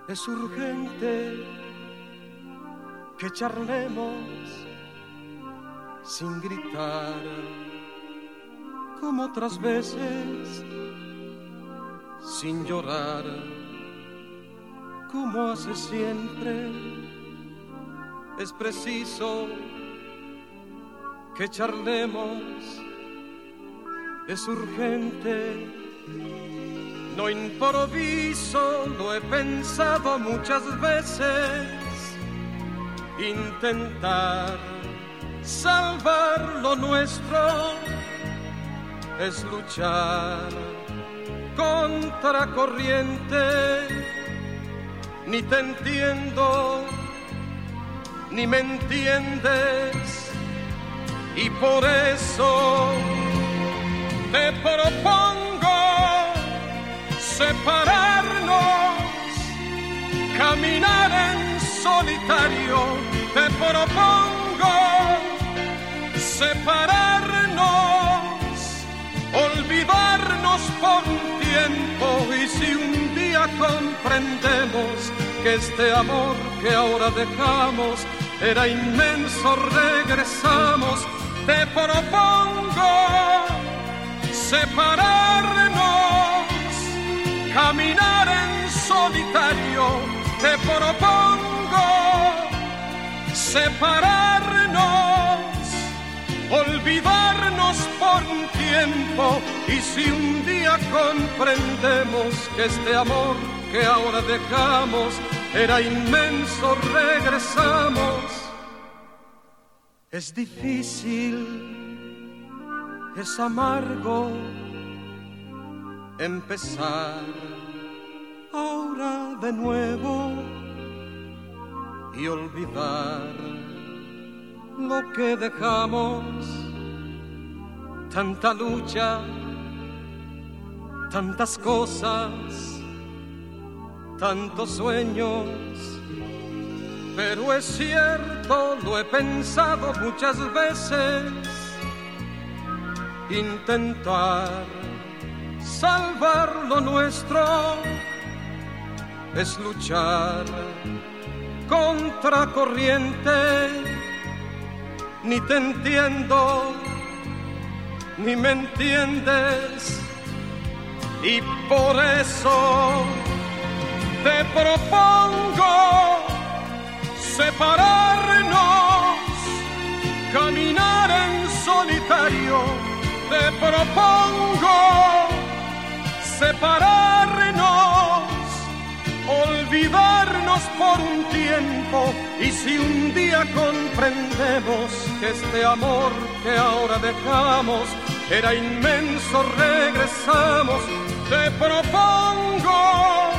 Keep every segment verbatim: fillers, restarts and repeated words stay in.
Es urgente que charlemos sin gritar, como otras veces, sin llorar, como hace siempre. Es preciso que charlemos, es urgente. No improviso, lo he pensado muchas veces. Intentar salvar lo nuestro es luchar contra corriente. Ni te entiendo, ni me entiendes, y por eso te propongo separarnos, caminar en solitario. Te propongo separarnos, olvidarnos por un tiempo, y si un día comprendemos que este amor que ahora dejamos era inmenso, regresamos. Te propongo separarnos, caminar en solitario. Te propongo separarnos, olvidarnos por un tiempo, y si un día comprendemos que este amor que ahora dejamos era inmenso, regresamos. Es difícil, es amargo empezar ahora de nuevo y olvidar lo que dejamos. Tanta lucha, tantas cosas, tantos sueños, pero es cierto, lo he pensado muchas veces. Intentar salvar lo nuestro es luchar contra corriente. Ni te entiendo, ni me entiendes, y por eso te propongo separarnos, caminar en solitario. Te propongo separarnos, olvidarnos por un tiempo, y si un día comprendemos que este amor que ahora dejamos era inmenso, regresamos. Te propongo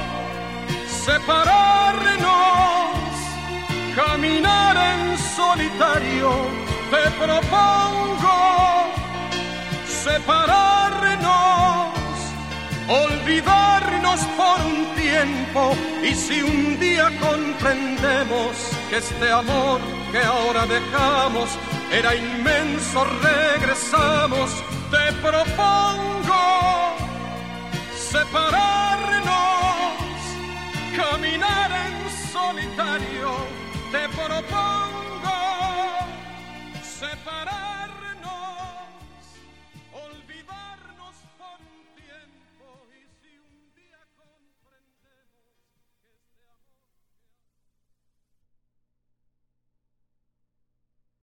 separarnos, caminar en solitario. Te propongo separarnos, olvidarnos por un tiempo, y si un día comprendemos que este amor que ahora dejamos era inmenso, regresamos. Te propongo separarnos, caminar en solitario. Te propongo